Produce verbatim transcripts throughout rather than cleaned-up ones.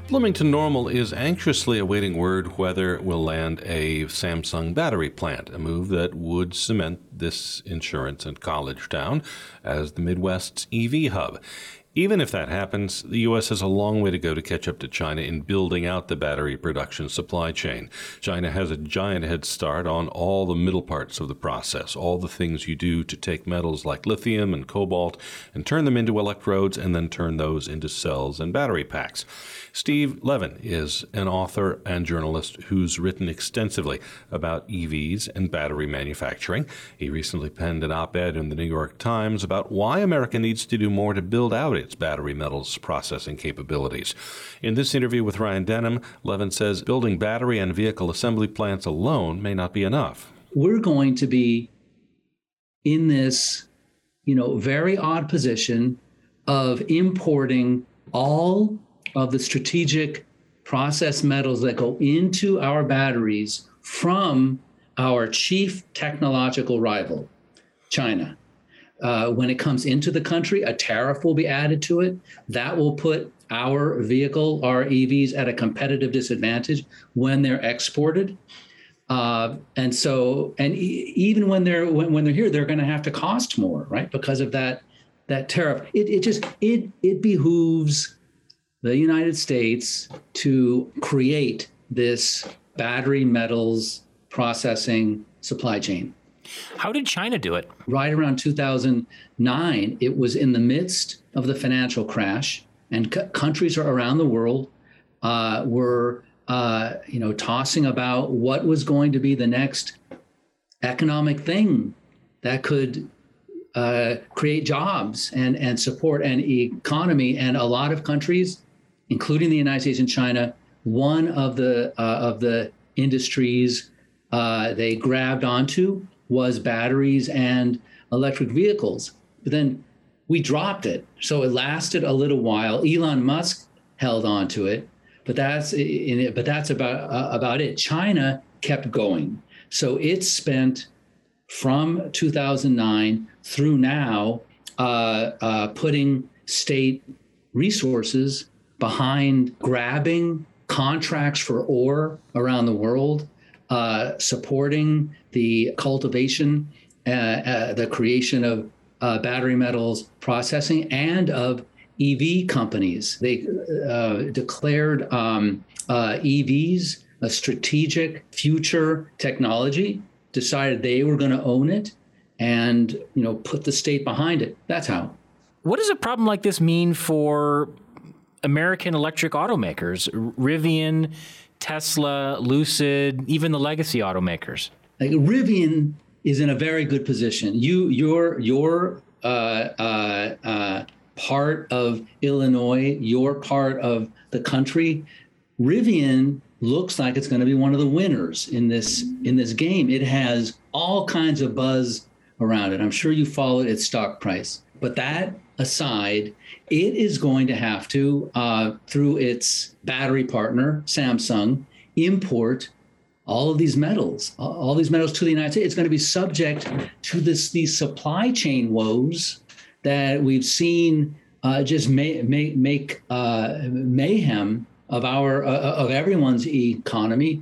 Bloomington Normal is anxiously awaiting word whether it will land a Samsung battery plant, a move that would cement this insurance and college town as the Midwest's E V hub. Even if that happens, the U S has a long way to go to catch up to China in building out the battery production supply chain. China has a giant head start on all the middle parts of the process, all the things you do to take metals like lithium and cobalt and turn them into electrodes and then turn those into cells and battery packs. Steve Levin is an author and journalist who's written extensively about E Vs and battery manufacturing. He recently penned an op-ed in the New York Times about why America needs to do more to build out its battery metals processing capabilities. In this interview with Ryan Denham, Levin says building battery and vehicle assembly plants alone may not be enough. We're going to be in this, you know, very odd position of importing all of the strategic process metals that go into our batteries from our chief technological rival, China. Uh, when it comes into the country, a tariff will be added to it. That will put our vehicle, our E Vs, at a competitive disadvantage when they're exported. Uh, and so, and e- even when they're when, when they're here, they're going to have to cost more, right? Because of that that tariff. It it just it it behooves the United States to create this battery metals processing supply chain. How did China do it? Right around two thousand nine, it was in the midst of the financial crash, and c- countries around the world uh, were, uh, you know, tossing about what was going to be the next economic thing that could uh, create jobs and, and support an economy. And a lot of countries, including the United States and China, one of the uh, of the industries uh, they grabbed onto was batteries and electric vehicles. But then we dropped it. So it lasted a little while. Elon Musk held on to it, but that's in it, but that's about uh, about it. China kept going. So it spent from two thousand nine through now uh, uh, putting state resources behind grabbing contracts for ore around the world, uh, supporting the cultivation, uh, uh, the creation of uh, battery metals processing, and of E V companies. They uh, declared um, uh, E Vs a strategic future technology, decided they were going to own it, and you know put the state behind it. That's how. What does a problem like this mean for American electric automakers, Rivian, Tesla, Lucid, even the legacy automakers? Like Rivian is in a very good position. You, you're, you're uh, uh, uh, part of Illinois. You're part of the country. Rivian looks like it's going to be one of the winners in this in this game. It has all kinds of buzz around it. I'm sure you followed its stock price. But that aside, it is going to have to, uh, through its battery partner, Samsung, import all of these metals, all these metals to the United States. It's going to be subject to this these supply chain woes that we've seen uh, just may, may, make uh, mayhem of our uh, of everyone's economy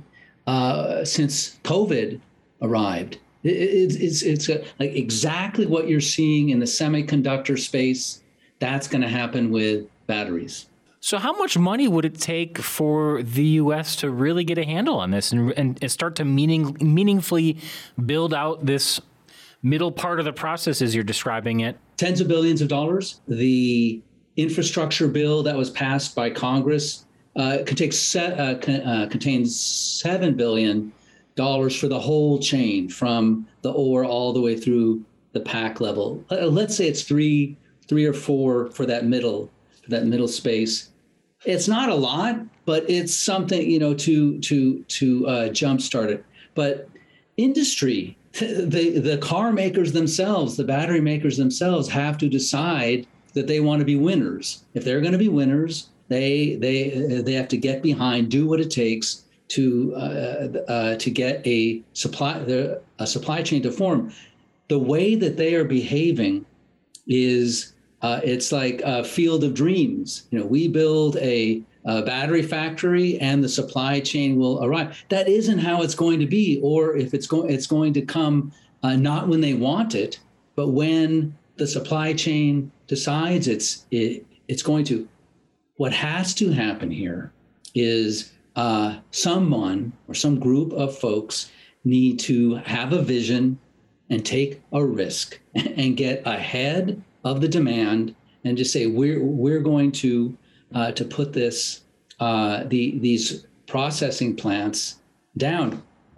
uh, since COVID arrived. It, it, it's it's a, like exactly what you're seeing in the semiconductor space. That's going to happen with batteries. So how much money would it take for the U S to really get a handle on this and, and, and start to meaning, meaningfully build out this middle part of the process as you're describing it? Tens of billions of dollars. The infrastructure bill that was passed by Congress uh, could take se- uh, con- uh, contains seven billion dollars for the whole chain, from the ore all the way through the pack level. Uh, let's say it's three, three or four for that middle, for that middle space. It's not a lot, but it's something, you know, to to to uh, jumpstart it. But industry, the the car makers themselves, the battery makers themselves, have to decide that they want to be winners. If they're going to be winners, they they they have to get behind, do what it takes to uh, uh, to get a supply the, a supply chain to form. The way that they are behaving is. Uh, it's like a field of dreams. You know, we build a a battery factory and the supply chain will arrive. That isn't how it's going to be. Or if it's going, it's going to come uh, not when they want it, but when the supply chain decides it's it, it's going to. What has to happen here is uh, someone or some group of folks need to have a vision and take a risk and get ahead of the demand and just say we're we're going to uh, to put this uh, the these processing plants down.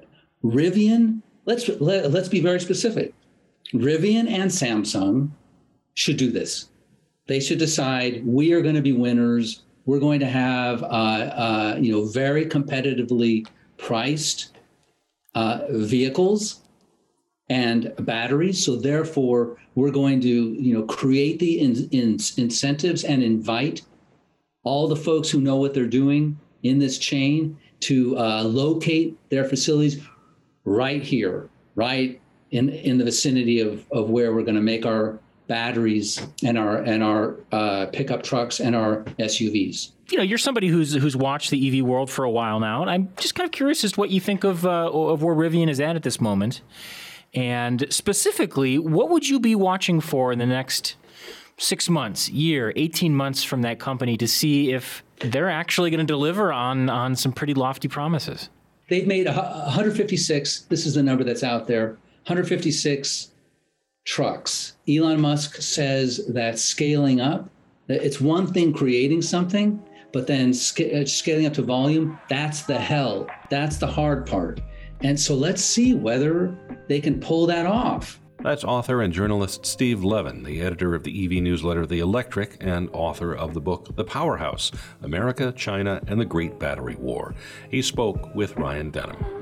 Rivian, let's let, let's be very specific. Rivian and Samsung should do this. They should decide we are going to be winners. We're going to have uh, uh, you know very competitively priced uh, vehicles and batteries. So therefore, we're going to, you know, create the in, in, incentives and invite all the folks who know what they're doing in this chain to uh, locate their facilities right here, right in, in the vicinity of, of where we're going to make our batteries and our and our uh, pickup trucks and our S U Vs. You know, you're somebody who's who's watched the E V world for a while now, and I'm just kind of curious as to what you think of uh, of where Rivian is at at this moment. And specifically, what would you be watching for in the next six months, year, eighteen months from that company to see if they're actually going to deliver on, on some pretty lofty promises? They've made one hundred fifty-six, this is the number that's out there, one hundred fifty-six trucks. Elon Musk says that scaling up, that it's one thing creating something, but then sc- scaling up to volume, that's the hell. That's the hard part. And so let's see whether they can pull that off. That's author and journalist Steve Levin, the editor of the E V newsletter The Electric and author of the book The Powerhouse, America, China, and the Great Battery War. He spoke with Ryan Denham.